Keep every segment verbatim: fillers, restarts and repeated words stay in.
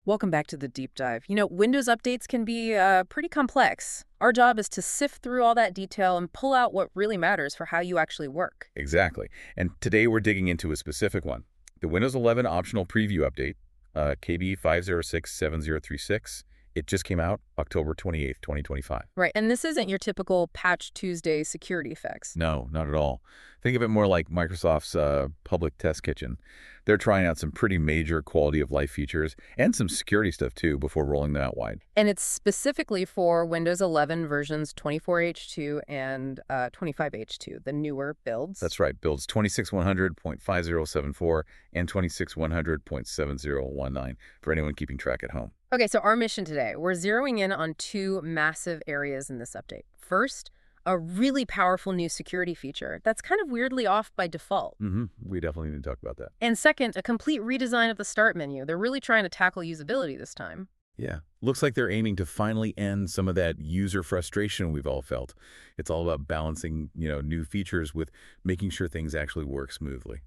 Welcome back to the deep dive. You know, Windows updates can be uh, pretty complex. Our job is to sift through all that detail and pull out what really matters for how you actually work. Exactly. And today we're digging into a specific one. The Windows eleven optional preview update, uh, K B five zero six seven zero three six. It just came out October twenty-eighth, twenty twenty-five. Right, and this isn't your typical Patch Tuesday security fix. No, not at all. Think of it more like Microsoft's uh, public test kitchen. They're trying out some pretty major quality of life features and some security stuff too before rolling them out wide. And it's specifically for Windows eleven versions twenty-four H two and uh, twenty-five H two, the newer builds. That's right, builds twenty-six one hundred point five zero seven four and twenty-six one hundred point seven zero one nine for anyone keeping track at home. Okay, so our mission today, we're zeroing in on two massive areas in this update. First, a really powerful new security feature that's kind of weirdly off by default. Mm-hmm. We definitely need to talk about that. And second, a complete redesign of the start menu. They're really trying to tackle usability this time. Yeah. Looks like they're aiming to finally end some of that user frustration we've all felt. It's all about balancing, you know, new features with making sure things actually work smoothly.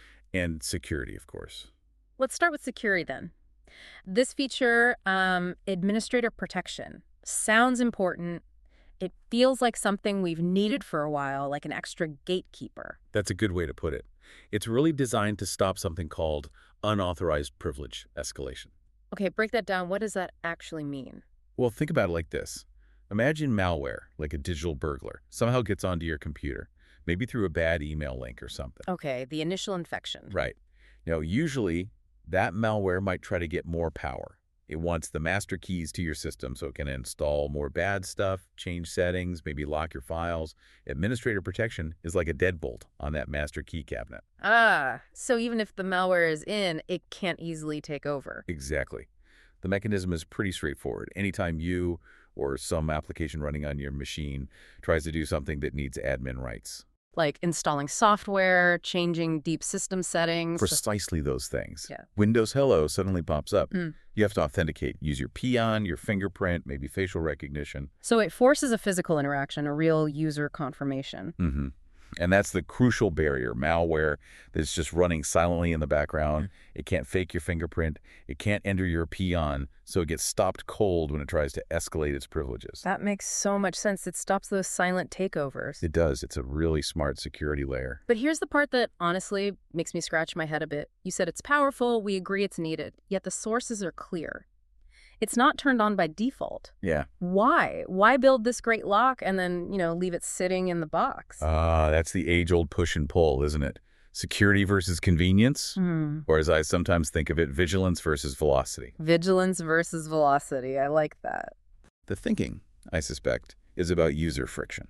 And security, of course. Let's start with security then. This feature, um, administrator protection, sounds important. It feels like something we've needed for a while, like an extra gatekeeper. That's a good way to put it. It's really designed to stop something called unauthorized privilege escalation. Okay, break that down. What does that actually mean? Well, think about it like this. Imagine malware, like a digital burglar, somehow gets onto your computer, maybe through a bad email link or something. Okay, the initial infection. Right. Now, usually, that malware might try to get more power. It wants the master keys to your system so it can install more bad stuff, change settings, maybe lock your files. Administrator protection is like a deadbolt on that master key cabinet. Ah, so even if the malware is in, it can't easily take over. Exactly. The mechanism is pretty straightforward. Anytime you or some application running on your machine tries to do something that needs admin rights. Like installing software, changing deep system settings. Precisely those things. Yeah. Windows Hello suddenly pops up. Mm. You have to authenticate. Use your peon, your fingerprint, maybe facial recognition. So it forces a physical interaction, a real user confirmation. Mm-hmm. And that's the crucial barrier, malware that's just running silently in the background. It can't fake your fingerprint. It can't enter your peon, so it gets stopped cold when it tries to escalate its privileges. That makes so much sense. It stops those silent takeovers. It does. It's a really smart security layer. But here's the part that honestly makes me scratch my head a bit. You said it's powerful, we agree it's needed, yet the sources are clear. It's not turned on by default. Yeah. Why? Why build this great lock and then, you know, leave it sitting in the box? Ah, uh, that's the age-old push and pull, isn't it? Security versus convenience, Hmm. or as I sometimes think of it, vigilance versus velocity. Vigilance versus velocity. I like that. The thinking, I suspect, is about user friction.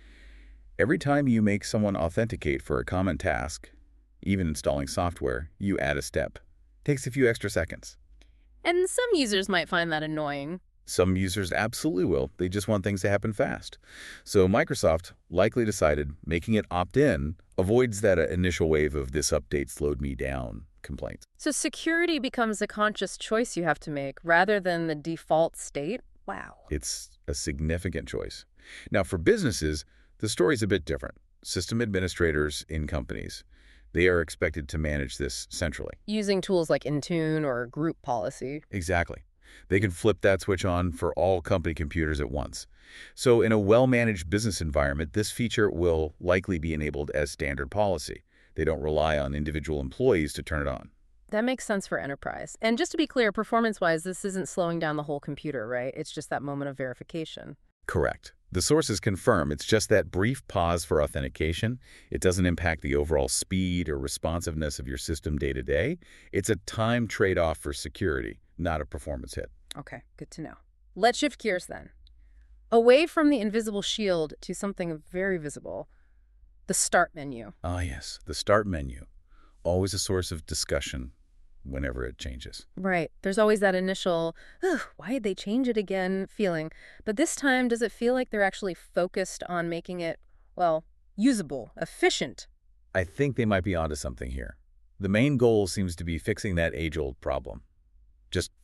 Every time you make someone authenticate for a common task, even installing software, you add a step. Takes a few extra seconds. And some users might find that annoying. Some users absolutely will. They just want things to happen fast. So Microsoft likely decided making it opt-in avoids that initial wave of "this update slowed me down" complaints. So security becomes a conscious choice you have to make rather than the default state? Wow. It's a significant choice. Now, for businesses, the story's a bit different. System administrators in companies, they are expected to manage this centrally. Using tools like Intune or Group Policy. Exactly. They can flip that switch on for all company computers at once. So in a well-managed business environment, this feature will likely be enabled as standard policy. They don't rely on individual employees to turn it on. That makes sense for enterprise. And just to be clear, performance-wise, this isn't slowing down the whole computer, right? It's just that moment of verification. Correct. The sources confirm it's just that brief pause for authentication. It doesn't impact the overall speed or responsiveness of your system day to day. It's a time trade-off for security, not a performance hit. Okay, good to know. Let's shift gears then. Away from the invisible shield to something very visible, the start menu. Ah, yes, the start menu. Always a source of discussion whenever it changes. Right. There's always that initial, ugh, why did they change it again feeling. But this time, does it feel like they're actually focused on making it, well, usable, efficient? I think they might be onto something here. The main goal seems to be fixing that age-old problem. Just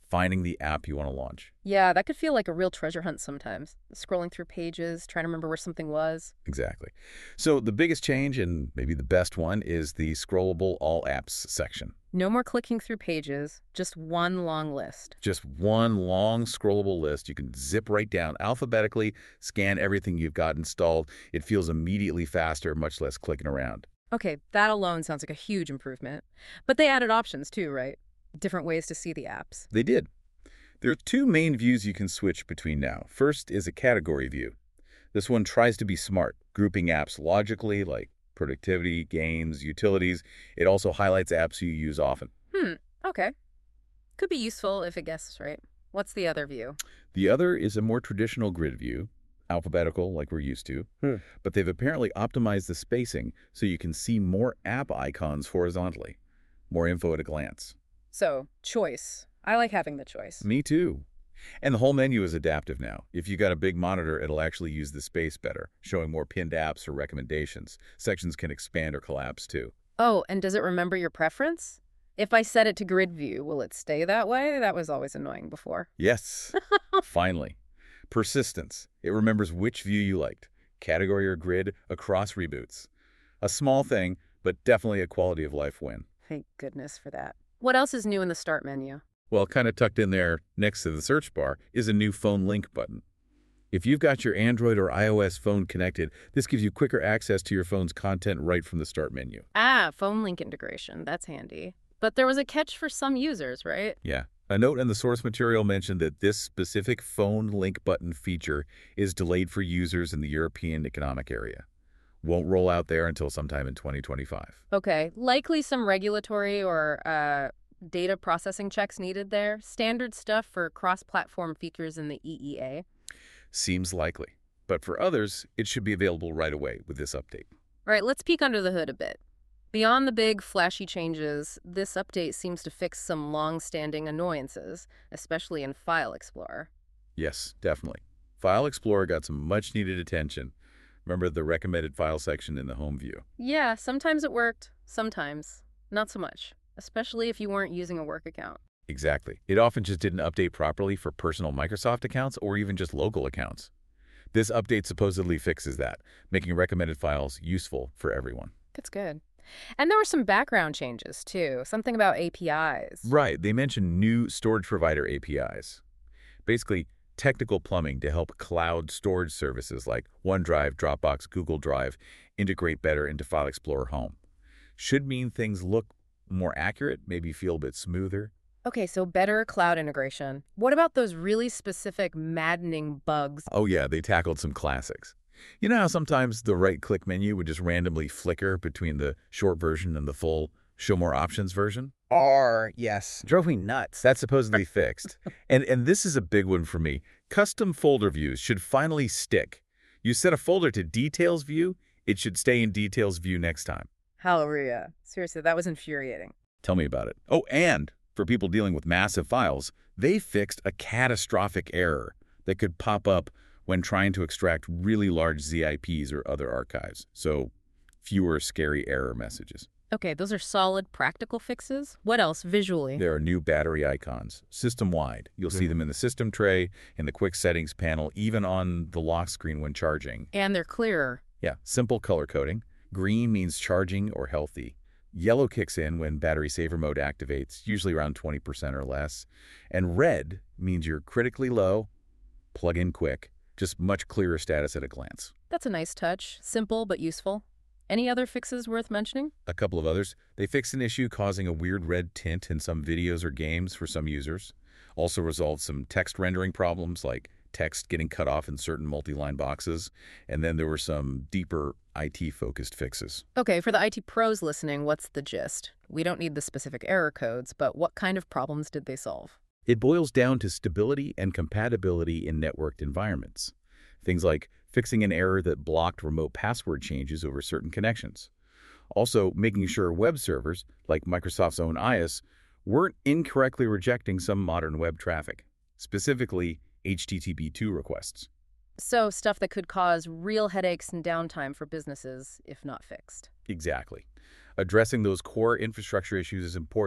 finding the app you want to launch. Yeah, that could feel like a real treasure hunt sometimes. Scrolling through pages, trying to remember where something was. Exactly. So the biggest change, and maybe the best one, is the scrollable all apps section. No more clicking through pages, just one long list. Just one long scrollable list. You can zip right down alphabetically, scan everything you've got installed. It feels immediately faster, much less clicking around. Okay, that alone sounds like a huge improvement. But they added options too, right? Different ways to see the apps. They did. There are two main views you can switch between now. First is a category view. This one tries to be smart, grouping apps logically, like productivity, games, utilities. It also highlights apps you use often. Hmm, okay. Could be useful if it guesses right. What's the other view? The other is a more traditional grid view, alphabetical like we're used to, Hmm. but they've apparently optimized the spacing so you can see more app icons horizontally, more info at a glance. So, choice. I like having the choice. Me too. And the whole menu is adaptive now. If you got a big monitor, it'll actually use the space better, showing more pinned apps or recommendations. Sections can expand or collapse too. Oh, and does it remember your preference? If I set it to grid view, will it stay that way? That was always annoying before. Yes, finally. Persistence. It remembers which view you liked, category or grid, across reboots. A small thing, but definitely a quality of life win. Thank goodness for that. What else is new in the start menu? Well, kind of tucked in there next to the search bar is a new phone link button. If you've got your Android or iOS phone connected, this gives you quicker access to your phone's content right from the start menu. Ah, phone link integration. That's handy. But there was a catch for some users, right? Yeah. A note in the source material mentioned that this specific phone link button feature is delayed for users in the European Economic Area. Won't roll out there until sometime in twenty twenty-five. Okay, likely some regulatory or uh, data processing checks needed there. Standard stuff for cross-platform features in the E E A. Seems likely. But for others, it should be available right away with this update. All right, let's peek under the hood a bit. Beyond the big, flashy changes, this update seems to fix some long-standing annoyances, especially in File Explorer. Yes, definitely. File Explorer got some much-needed attention. Remember the recommended file section in the home view? Yeah, sometimes it worked, sometimes not so much, especially if you weren't using a work account. Exactly. It often just didn't update properly for personal Microsoft accounts or even just local accounts. This update supposedly fixes that, making recommended files useful for everyone. That's good. And there were some background changes, too. Something about A P Is. Right. They mentioned new storage provider A P Is. Basically, technical plumbing to help cloud storage services like OneDrive, Dropbox, Google Drive integrate better into File Explorer Home. Should mean things look more accurate, maybe feel a bit smoother. Okay, so better cloud integration. What about those really specific, maddening bugs? Oh yeah, they tackled some classics. You know how sometimes the right-click menu would just randomly flicker between the short version and the full show more options version? R, yes. Drove me nuts. That's supposedly fixed. And and this is a big one for me. Custom folder views should finally stick. You set a folder to Details View, it should stay in Details View next time. Hallelujah. Seriously, that was infuriating. Tell me about it. Oh, and for people dealing with massive files, they fixed a catastrophic error that could pop up when trying to extract really large Z I Ps or other archives. So fewer scary error messages. Okay, those are solid, practical fixes. What else, visually? There are new battery icons, system-wide. You'll see them in the system tray, in the quick settings panel, even on the lock screen when charging. And they're clearer. Yeah, simple color coding. Green means charging or healthy. Yellow kicks in when battery saver mode activates, usually around twenty percent or less. And red means you're critically low, plug in quick. Just much clearer status at a glance. That's a nice touch. Simple, but useful. Any other fixes worth mentioning? A couple of others. They fixed an issue causing a weird red tint in some videos or games for some users. Also resolved some text rendering problems, like text getting cut off in certain multi-line boxes. And then there were some deeper I T-focused fixes. Okay, for the I T pros listening, what's the gist? We don't need the specific error codes, but what kind of problems did they solve? It boils down to stability and compatibility in networked environments. Things like fixing an error that blocked remote password changes over certain connections. Also, making sure web servers, like Microsoft's own I S, weren't incorrectly rejecting some modern web traffic, specifically H T T P two requests. So, stuff that could cause real headaches and downtime for businesses if not fixed. Exactly. Addressing those core infrastructure issues is important,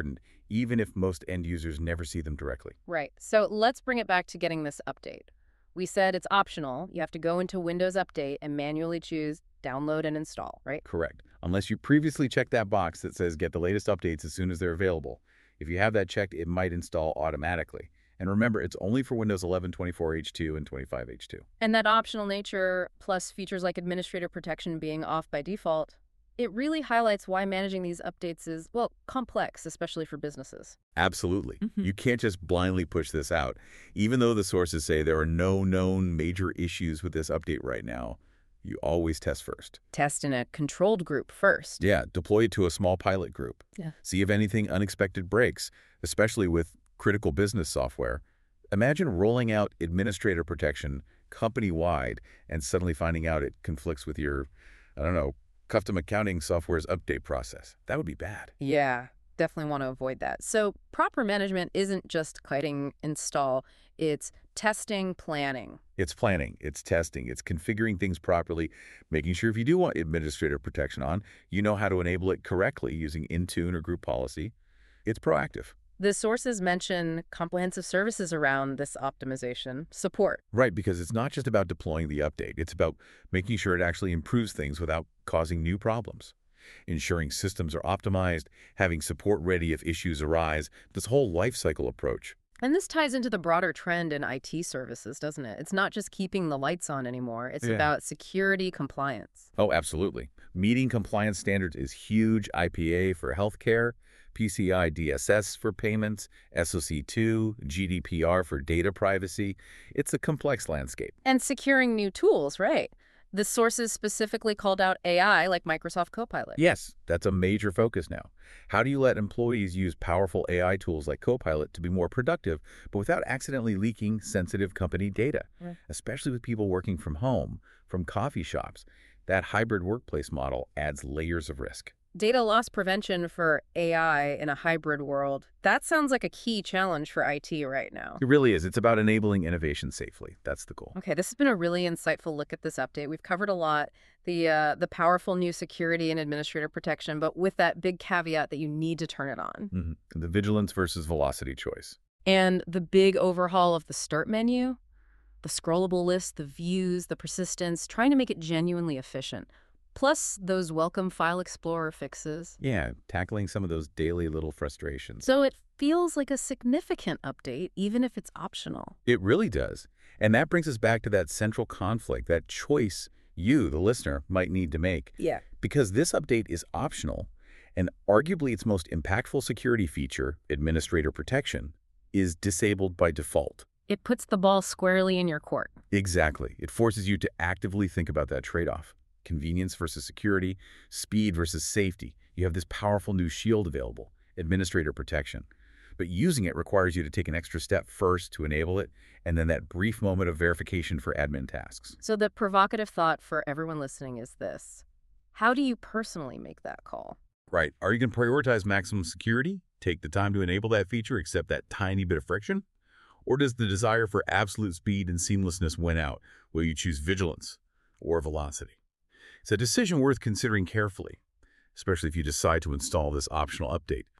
even if most end users never see them directly. Right. So let's bring it back to getting this update. We said it's optional. You have to go into Windows Update and manually choose download and install, right? Correct. Unless you previously checked that box that says get the latest updates as soon as they're available. If you have that checked, it might install automatically. And remember, it's only for Windows eleven, twenty-four H two, and twenty-five H two. And that optional nature, plus features like administrator protection being off by default, it really highlights why managing these updates is, well, complex, especially for businesses. Absolutely. Mm-hmm. You can't just blindly push this out. Even though the sources say there are no known major issues with this update right now, you always test first. Test in a controlled group first. Yeah, deploy it to a small pilot group. Yeah. See if anything unexpected breaks, especially with critical business software. Imagine rolling out administrator protection company-wide and suddenly finding out it conflicts with your, I don't know, custom accounting software's update process. That would be bad. Yeah, definitely want to avoid that. So proper management isn't just clicking install, it's testing, planning. It's planning, it's testing, it's configuring things properly, making sure if you do want administrator protection on, you know how to enable it correctly using Intune or group policy. It's proactive. The sources mention comprehensive services around this optimization support. Right, because it's not just about deploying the update. It's about making sure it actually improves things without causing new problems. Ensuring systems are optimized, having support ready if issues arise, this whole life cycle approach. And this ties into the broader trend in I T services, doesn't it? It's not just keeping the lights on anymore. It's Yeah. about security compliance. Oh, absolutely. Meeting compliance standards is huge. I P A for healthcare, P C I D S S for payments, S O C two, G D P R for data privacy. It's a complex landscape. And securing new tools, right? The sources specifically called out A I like Microsoft Copilot. Yes, that's a major focus now. How do you let employees use powerful A I tools like Copilot to be more productive, but without accidentally leaking sensitive company data? Right. Especially with people working from home, from coffee shops. That hybrid workplace model adds layers of risk. Data loss prevention for A I in a hybrid world, that sounds like a key challenge for I T right now. It really is. It's about enabling innovation safely. That's the goal. Okay, this has been a really insightful look at this update. We've covered a lot, the uh, the powerful new security and administrator protection, but with that big caveat that you need to turn it on. Mm-hmm. The vigilance versus velocity choice. And the big overhaul of the start menu, the scrollable list, the views, the persistence, trying to make it genuinely efficient. Plus those welcome File Explorer fixes. Yeah, tackling some of those daily little frustrations. So it feels like a significant update, even if it's optional. It really does. And that brings us back to that central conflict, that choice you, the listener, might need to make. Yeah. Because this update is optional, and arguably its most impactful security feature, administrator protection, is disabled by default. It puts the ball squarely in your court. Exactly. It forces you to actively think about that trade-off. Convenience versus security, speed versus safety. You have this powerful new shield available, administrator protection. But using it requires you to take an extra step first to enable it, and then that brief moment of verification for admin tasks. So the provocative thought for everyone listening is this. How do you personally make that call? Right. Are you going to prioritize maximum security, take the time to enable that feature, accept that tiny bit of friction? Or does the desire for absolute speed and seamlessness win out? Will you choose vigilance or velocity? It's a decision worth considering carefully, especially if you decide to install this optional update.